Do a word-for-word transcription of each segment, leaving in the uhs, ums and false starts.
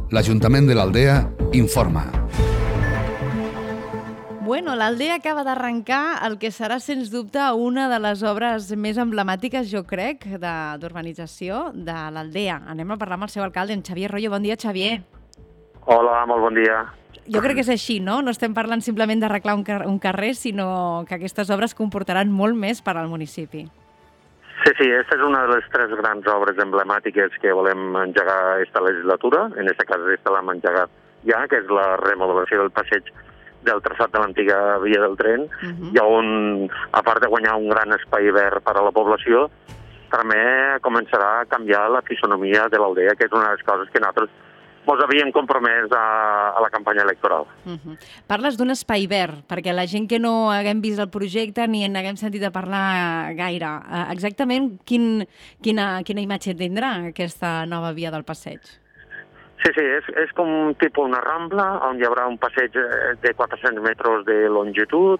L'Ajuntament de l'Aldea informa. Bueno, l'Aldea acaba d'arrencar el que serà, sens dubte, una de les obres més emblemàtiques, jo crec, d'urbanització de l'Aldea. Anem a parlar amb el seu alcalde, en Xavier Royo. Bon dia, Xavier. Hola, molt bon dia. Jo crec que és així, no? No estem parlant simplement d'arreglar un, car un carrer, sinó que aquestes obres comportaran molt més per al municipi. Sí, sí, aquesta és una de les tres grans obres emblemàtiques que volem engegar aquesta legislatura. En aquest cas, aquesta l'hem engegat ja, que és la remodelació del passeig del traçat de l'antiga via del tren, uh-huh. i on, a part de guanyar un gran espai verd per a la població, també començarà a canviar la fisonomia de l'Aldea, que és una de les coses que nosaltres ens havíem compromès a, a la campanya electoral. Uh-huh. Parles d'un espai verd, perquè la gent que no haguem vist el projecte ni en haguem sentit a parlar gaire, exactament quin, quina, quina imatge tindrà aquesta nova via del passeig? Sí, sí, és, és com un tipus una rambla, on hi haurà un passeig de quatre-cents metres de longitud,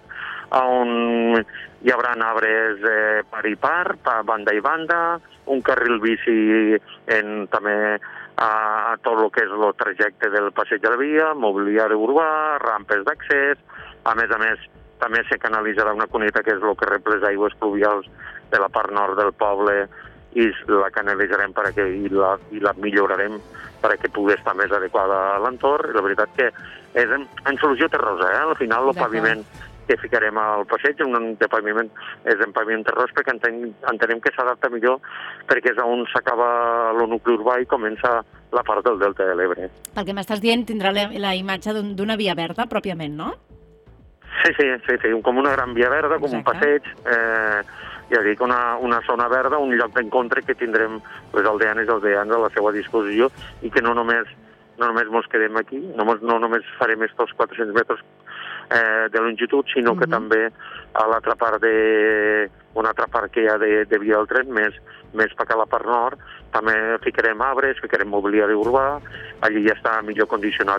on hi haurà arbres eh, par i par, per banda i banda, un carril bici en, també a, a tot el que és el trajecte del passeig de la via, mobiliari urbà, rampes d'accés, a més a més també se canalitzarà una cuneta que és el que rep les aigües pluvials de la part nord del poble i la canalitzarem per aquí i la, i la millorarem perquè pugui estar més adequada a l'entorn. La veritat que és en, en solució terrosa, eh? Al final el paviment que ficarem al passeig un de paviment, és en paviment terrós perquè entenem, entenem que s'adapta millor perquè és on s'acaba el nucli urbà i comença la part del Delta de l'Ebre. Pel que m'estàs dient, tindrà la, la imatge d'una via verda pròpiament, no? Sí, sí, sí, sí, com una gran via verda, com Exacte. Un passeig, eh, ja dic, una, una zona verda, un lloc d'encontre que tindrem les aldeanes i aldeans a la seva disposició i que no només no només ens quedem aquí, no, no només farem estos quatre-cents metres eh, de longitud, sinó uh-huh. que també a l'altra part de una altra part que hi ha de, de via del tren, més, més per a la part nord, també ficarem arbres, ficarem mobiliari urbà, allí ja està millor condicionat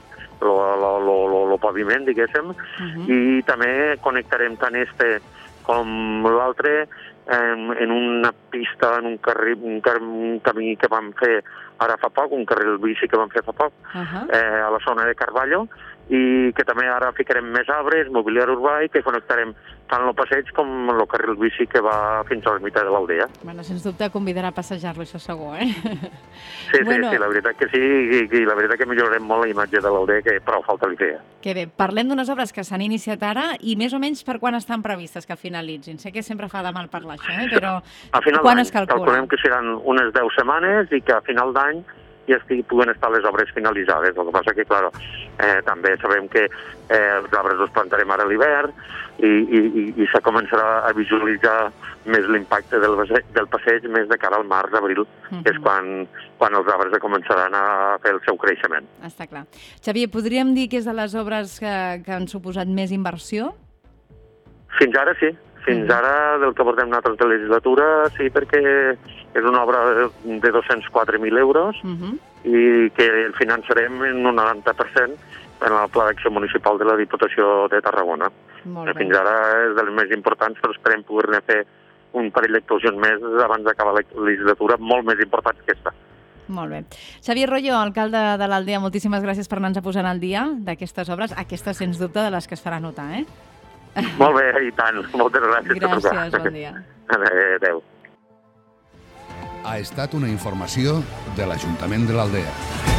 el paviment, diguéssim, uh-huh. i també connectarem tant este com l'altre en, en una pista, en un, carrer, un, car un camí que vam fer ara fa poc, un carril bici que vam fer fa poc, uh-huh. eh, a la zona de Carballo, i que també ara ficarem més arbres, mobiliari urbà i que connectarem tant el passeig com el carril bici que va fins a l'ermita de l'Aldea. Bueno, sens dubte convidarà a passejar-lo, això segur, eh? Sí, bueno. sí, sí, la veritat que sí, i, i la veritat que millorarem molt la imatge de l'Aldea, que prou falta li feia. Que bé, parlem d'unes obres que s'han iniciat ara i més o menys per quan estan previstes que finalitzin. Sé que sempre fa de mal parlar això, eh? Però a final quan es calcula? Calculem que seran unes deu setmanes i que a final d'any ja estigui, puguen estar les obres finalitzades. El que passa que, clar, eh, també sabem que eh, els arbres els plantarem ara a l'hivern i, i, i, i se començarà a visualitzar més l'impacte del, del passeig més de cara al març, abril, uh-huh. que és quan, quan els arbres començaran a fer el seu creixement. Està clar. Xavier, podríem dir que és de les obres que, que han suposat més inversió? Fins ara sí. Fins ara, del que portem nosaltres de legislatura, sí, perquè és una obra de dos-cents quatre mil euros uh-huh. i que el finançarem en un noranta per cent en el Pla d'Acció Municipal de la Diputació de Tarragona. Fins ara és dels més importants, però esperem poder-ne fer un parell d'actuacions més abans d'acabar la legislatura, molt més importants que aquesta. Molt bé. Xavier Royo, alcalde de l'Aldea, moltíssimes gràcies per anar-nos posant al dia d'aquestes obres, aquestes, sens dubte, de les que es farà notar, eh? Molt bé, i tant. Moltes gràcies. Gràcies, bon dia. Adéu. Ha estat una informació de l'Ajuntament de l'Aldea.